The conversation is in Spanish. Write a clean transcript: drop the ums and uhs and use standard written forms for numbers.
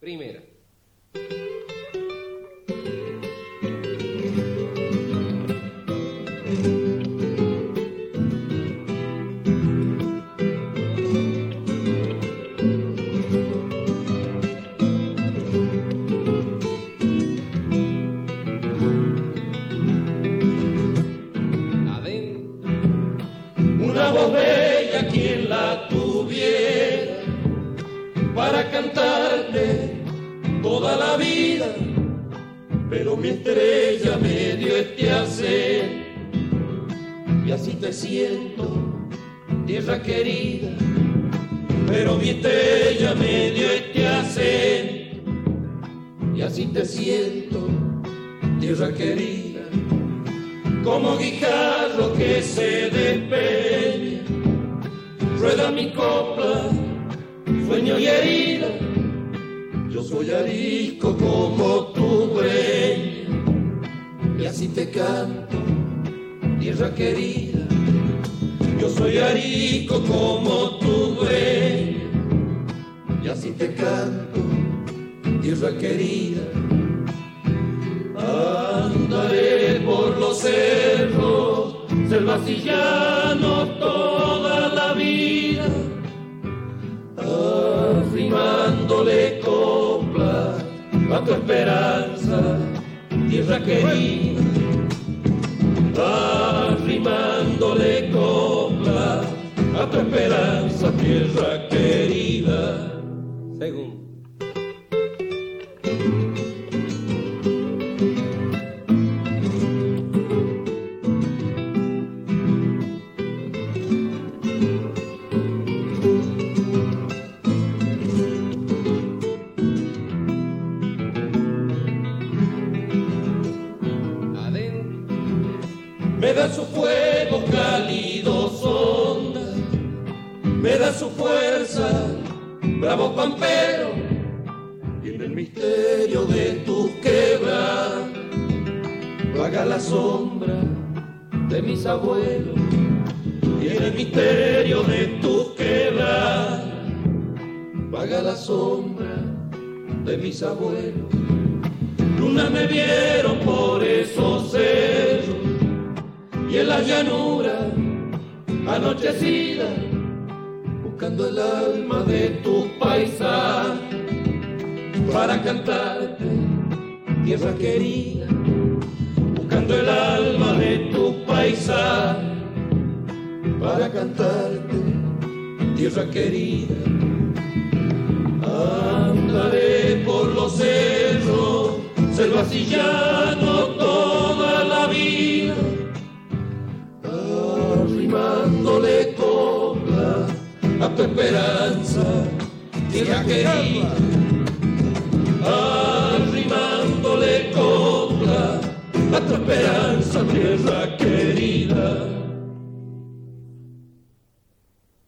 Primera. Una voz bella quien la tuviera para cantarte toda la vida, pero mi estrella me dio este acento y así te siento, tierra querida, pero mi estrella me dio este acento y así te siento, tierra querida, como guijarro que se despeña, rueda mi copla, sueño y herida. Yo soy arisco como tu dueña, y así te canto, tierra querida. Yo soy arisco como tu dueña, y así te canto, tierra querida. Andaré por los cerros, selvas y llanos toda la vida, arrimándole copla a tu esperanza, tierra querida, arrimándole copla a tu esperanza, tierra querida. Segundo. Me da su fuego cálido sonda, me da su fuerza, bravo pampero, y en el misterio de tu quebra vaga la sombra de mis abuelos, y en el misterio de tu quebra vaga la sombra de mis abuelos. Luna me vieron por esos cerros y en la llanura anochecida, buscando el alma de tu paisaje para cantarte, tierra querida, buscando el alma de tu paisaje para cantarte, tierra querida. Andaré por los cerros, selvas y llanos toda la vida, arrimándole copla a tu esperanza, tierra querida, arrimándole copla a tu esperanza, tierra querida.